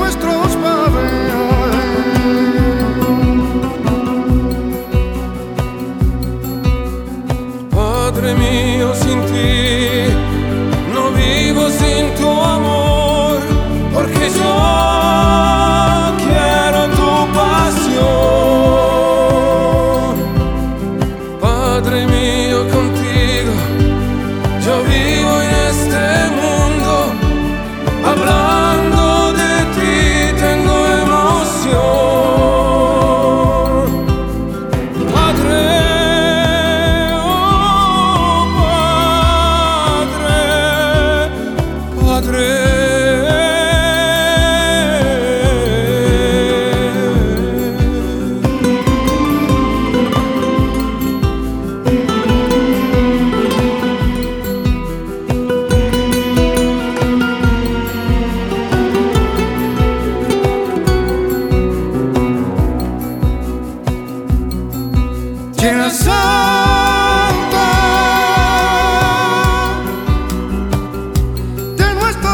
nuestros padres. Padre mío, sin ti no vivo, sin tu amor, porque yo quiero tu pasión. Padre mío, contigo yo vivo en este mundo, hablando de ti tengo emoción. Padre, oh Padre, Padre. Tierra Santa de nuestro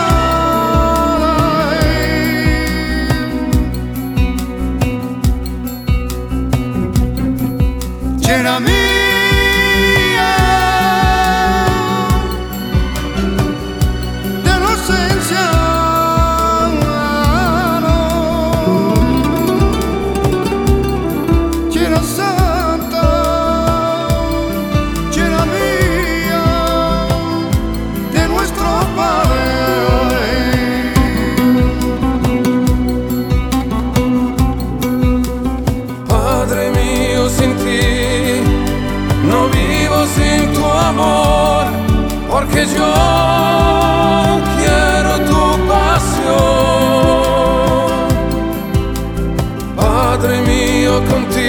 país, tierra mía de los ancianos, tierra Santa, tierra mía de nuestro país. Padre mío, sin ti no vivo, sin tu amor, porque yo quiero tu pasión. Padre mío, contigo